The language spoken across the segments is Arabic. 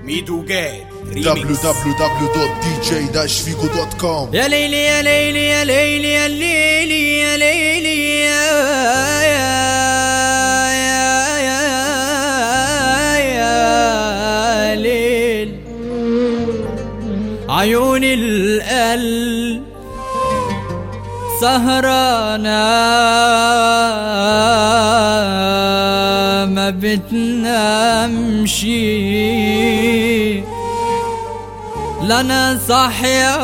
ميدو جاد ريميكس. www.dj-figo.com. يا ليلي يا ليلي يا ليلي يا ليلي يا ليلي يا ليل عيون القلب سهرانة ما بتنامش، لنا صاحية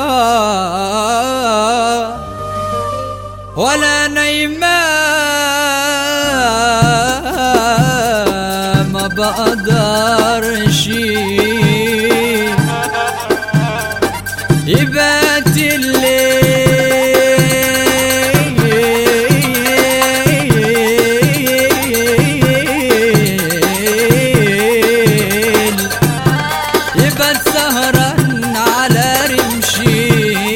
ولا نايمة، ما بقدرش يبات الليل يبات سهران على رمشي،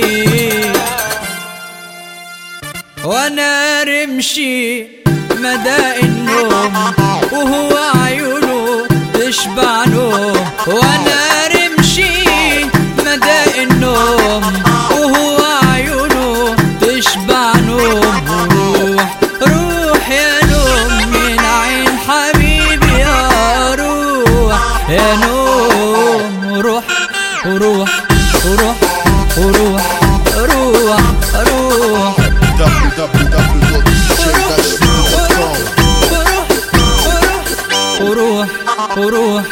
وانا رمشي مدى النوم وهو عيونه تشبع نوم، وانا رمشي مدى النوم وهو عيونه تشبع نوم. روح روح يا نوم من عين حبيبي، يا روح يا نوم، روح روح روح روح روح روح www.dj-figo.com. وروح وروح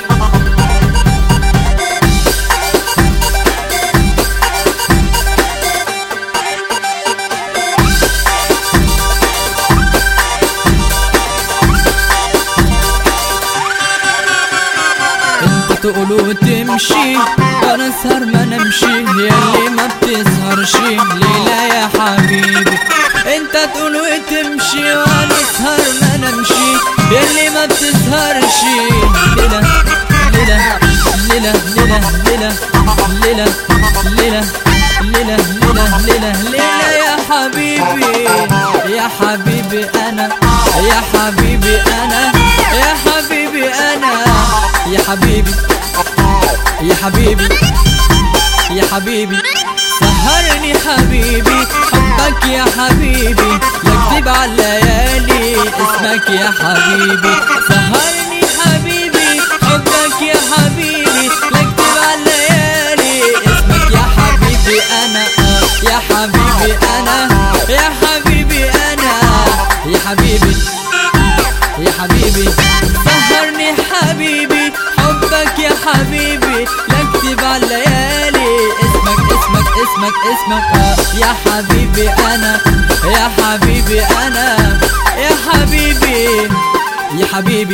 انت تقولوا تمشي وانا اسهر ما نمشي، ياللي ما بتسهرش ليلة يا حبيبي. انت تقولوا تمشي وانا اسهر ما نمشي، ياللي ما بتسهرش ليلة ليلة ليلة ليلة ليلة ليلة ليلة ليلة ليلة ليلة ليلة يا حبيبي يا حبيبي انا يا حبيبي انا يا حبيبي انا يا حبيبي يا حبيبي يا حبيبي سهرني حبيبي حبك يا حبيبي، يكتب على الليالي اسمك يا حبيبي. سهرني حبيبي حبك يا حبيبي، يكتب على الليالي اسمك يا حبيبي. انا يا حبيبي انا يا حبيبي انا يا حبيبي يا حبيبي سهرني حبيبي حبك يا حبيبي، يكتب على الليالي اسمك اسمك اسمك اسمك يا حبيبي انا يا حبيبي انا يا حبيبي يا حبيبي.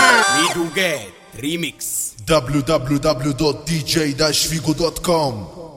ميدو جاد ريميكس. www.dj-figo.com.